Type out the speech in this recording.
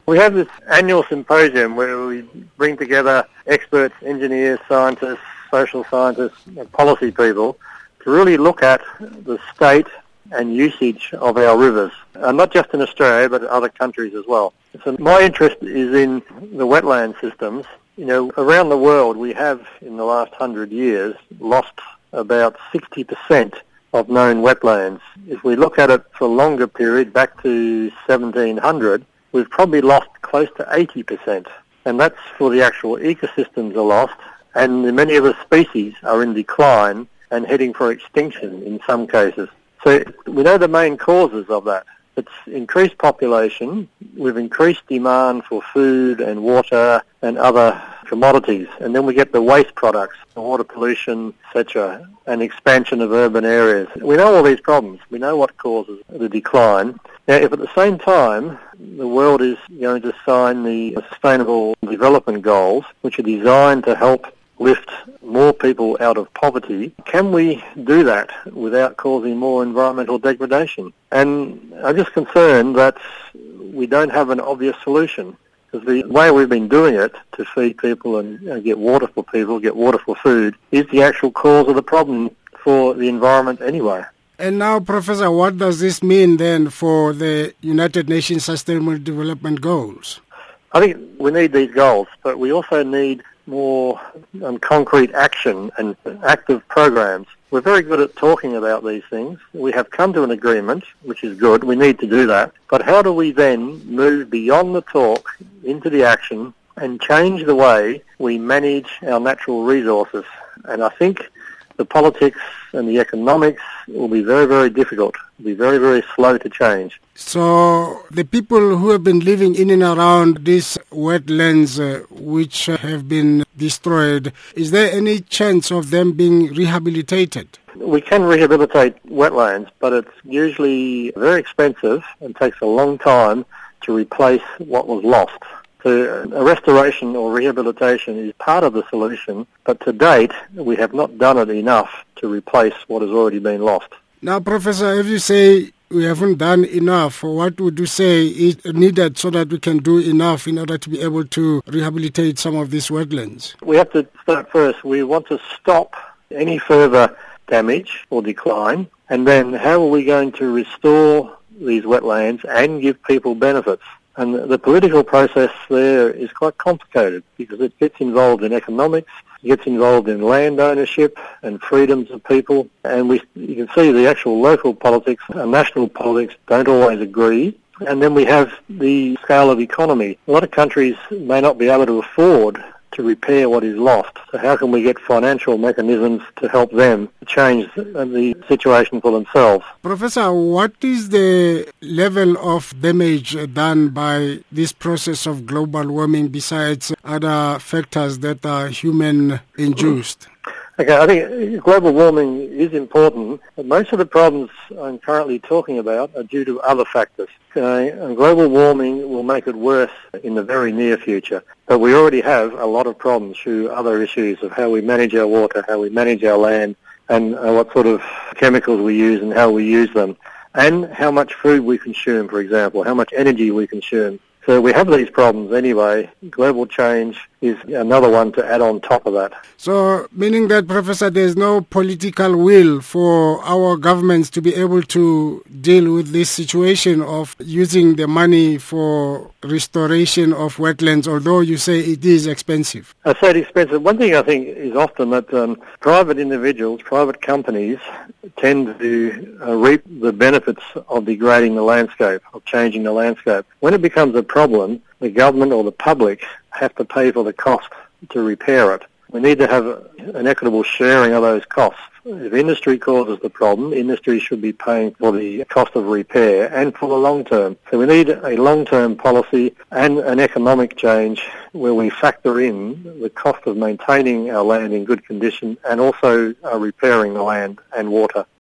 We have this annual symposium where we bring together experts, engineers, scientists, social scientists, and policy people to really look at the state and usage of our rivers, not just in Australia but other countries as well. So my interest is in the wetland systems. Around the world we have in the last 100 years lost about 60% of known wetlands. If we look at it for a longer period, back to 1700, we've probably lost close to 80%. And that's for the actual ecosystems are lost, and many of the species are in decline and heading for extinction in some cases. So we know the main causes of that. It's increased population with increased demand for food and water and other commodities. And then we get the waste products, the water pollution, etc., and expansion of urban areas. We know all these problems. We know what causes the decline. Now, if at the same time the world is going to sign the Sustainable Development Goals, which are designed to help lift more people out of poverty, can we do that without causing more environmental degradation? And I'm just concerned that we don't have an obvious solution, because the way we've been doing it to feed people and get water for people, get water for food, is the actual cause of the problem for the environment anyway. And now, Professor, what does this mean then for the United Nations Sustainable Development Goals? I think we need these goals, but we also need more concrete action and active programs. We're very good at talking about these things. We have come to an agreement, which is good. We need to do that. But how do we then move beyond the talk into the action and change the way we manage our natural resources? And I think the politics and the economics will be very, very difficult. It'll be very, very slow to change. So the people who have been living in and around these wetlands which have been destroyed, is there any chance of them being rehabilitated? We can rehabilitate wetlands, but it's usually very expensive and takes a long time to replace what was lost. So a restoration or rehabilitation is part of the solution, but to date we have not done it enough to replace what has already been lost. Now, Professor, if you say we haven't done enough, what would you say is needed so that we can do enough in order to be able to rehabilitate some of these wetlands? We have to start first. We want to stop any further damage or decline, and then how are we going to restore these wetlands and give people benefits? And the political process there is quite complicated because it gets involved in economics, it gets involved in land ownership and freedoms of people. And you can see the actual local politics and national politics don't always agree. And then we have the scale of economy. A lot of countries may not be able to afford to repair what is lost. So how can we get financial mechanisms to help them change the situation for themselves? Professor, what is the level of damage done by this process of global warming besides other factors that are human-induced? Okay, I think global warming is important, but most of the problems I'm currently talking about are due to other factors. And global warming will make it worse in the very near future. But we already have a lot of problems through other issues of how we manage our water, how we manage our land, and what sort of chemicals we use and how we use them, and how much food we consume, for example, how much energy we consume. So we have these problems anyway. Global change is another one to add on top of that. So, meaning that, Professor, there's no political will for our governments to be able to deal with this situation of using the money for restoration of wetlands, although you say it is expensive. I say it's expensive. One thing I think is often that private individuals, private companies tend to reap the benefits of degrading the landscape, of changing the landscape. When it becomes a problem, the government or the public have to pay for the cost to repair it. We need to have an equitable sharing of those costs. If industry causes the problem, industry should be paying for the cost of repair and for the long term. So we need a long-term policy and an economic change where we factor in the cost of maintaining our land in good condition and also repairing the land and water.